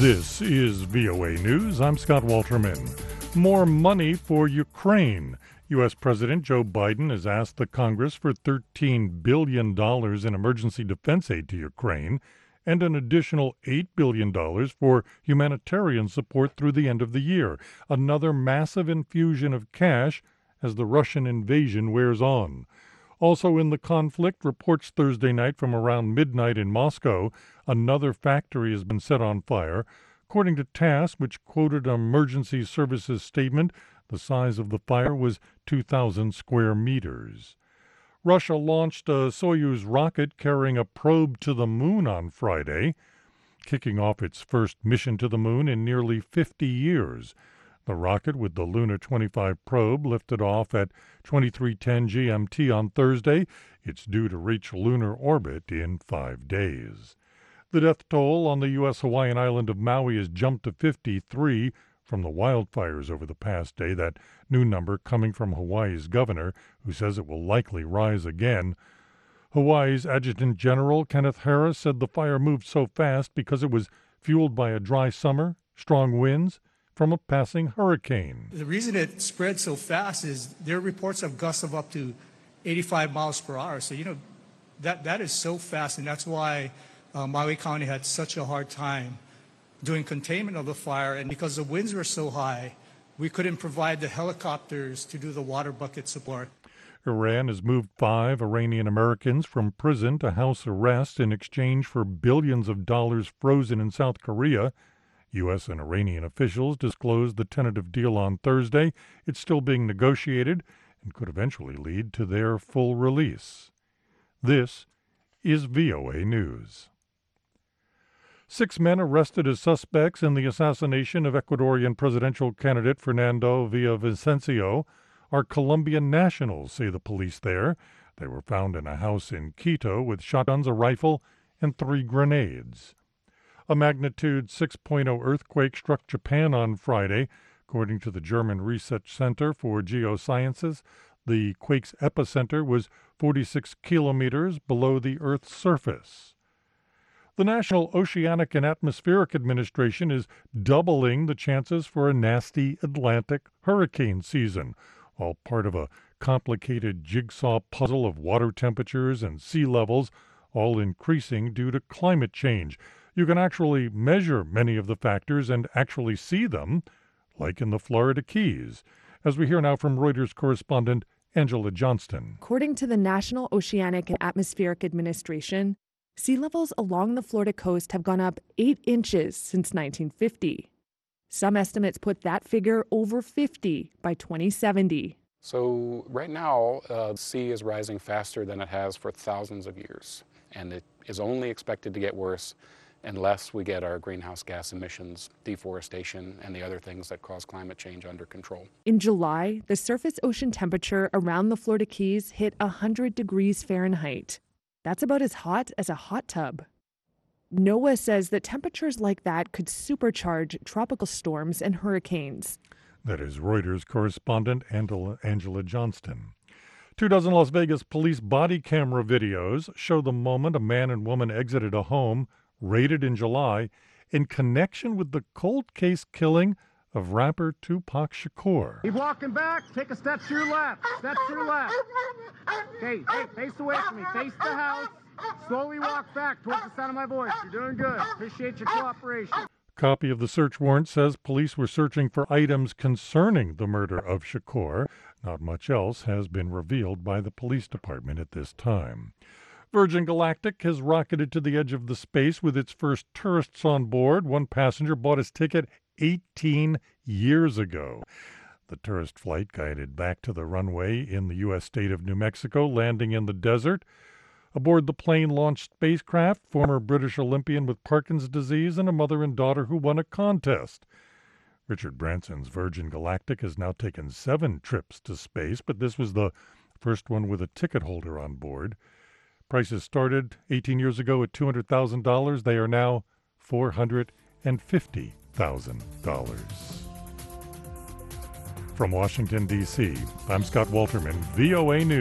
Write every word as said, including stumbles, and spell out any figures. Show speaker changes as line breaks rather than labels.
This is V O A News. I'm Scott Walterman. More money for Ukraine. U S. President Joe Biden has asked the Congress for thirteen billion dollars in emergency defense aid to Ukraine and an additional eight billion dollars for humanitarian support through the end of the year. Another massive infusion of cash as the Russian invasion wears on. Also in the conflict, reports Thursday night from around midnight in Moscow, another factory has been set on fire. According to TASS, which quoted an emergency services statement, the size of the fire was two thousand square meters. Russia launched a Soyuz rocket carrying a probe to the moon on Friday, kicking off its first mission to the moon in nearly fifty years. The rocket with the Luna twenty-five probe lifted off at twenty-three ten G M T on Thursday. It's due to reach lunar orbit in five days. The death toll on the U S. Hawaiian island of Maui has jumped to fifty-three from the wildfires over the past day, that new number coming from Hawaii's governor, who says it will likely rise again. Hawaii's Adjutant General Kenneth Harris said the fire moved so fast because it was fueled by a dry summer, strong winds, from a passing hurricane.
The reason it spread so fast is there are reports of gusts of up to eighty-five miles per hour. So, you know, that, that is so fast, and that's why uh, Maui County had such a hard time doing containment of the fire. And because the winds were so high, we couldn't provide the helicopters to do the water bucket support.
Iran has moved five Iranian Americans from prison to house arrest in exchange for billions of dollars frozen in South Korea. U S and Iranian officials disclosed the tentative deal on Thursday. It's still being negotiated and could eventually lead to their full release. This is V O A News. Six men arrested as suspects in the assassination of Ecuadorian presidential candidate Fernando Villavicencio are Colombian nationals, say the police there. They were found in a house in Quito with shotguns, a rifle, and three grenades. A magnitude six point oh earthquake struck Japan on Friday. According to the German Research Center for Geosciences, the quake's epicenter was forty-six kilometers below the Earth's surface. The National Oceanic and Atmospheric Administration is doubling the chances for a nasty Atlantic hurricane season, all part of a complicated jigsaw puzzle of water temperatures and sea levels, all increasing due to climate change. You can actually measure many of the factors and actually see them, like in the Florida Keys, as we hear now from Reuters correspondent Angela Johnston.
According to the National Oceanic and Atmospheric Administration, sea levels along the Florida coast have gone up eight inches since nineteen fifty. Some estimates put that figure over fifty by twenty seventy.
So right now, uh, the sea is rising faster than it has for thousands of years, and it is only expected to get worse unless we get our greenhouse gas emissions, deforestation, and the other things that cause climate change under control.
In July, the surface ocean temperature around the Florida Keys hit one hundred degrees Fahrenheit. That's about as hot as a hot tub. NOAA says that temperatures like that could supercharge tropical storms and hurricanes.
That is Reuters correspondent Angela, Angela Johnston. Two dozen Las Vegas police body camera videos show the moment a man and woman exited a home raided in July in connection with the cold case killing of rapper Tupac Shakur.
Keep walking back. Take a step to your left. Step to your left. Okay, hey, face away from me. Face the house. Slowly walk back towards the sound of my voice. You're doing good. Appreciate your cooperation.
Copy of the search warrant says police were searching for items concerning the murder of Shakur. Not much else has been revealed by the police department at this time. Virgin Galactic has rocketed to the edge of the space with its first tourists on board. One passenger bought his ticket eighteen years ago. The tourist flight guided back to the runway in the U S state of New Mexico, landing in the desert. Aboard the plane-launched spacecraft, former British Olympian with Parkinson's disease and a mother and daughter who won a contest. Richard Branson's Virgin Galactic has now taken seven trips to space, but this was the first one with a ticket holder on board. Prices started eighteen years ago at two hundred thousand dollars. They are now four hundred fifty thousand dollars. From Washington, D C, I'm Scott Walterman, V O A News.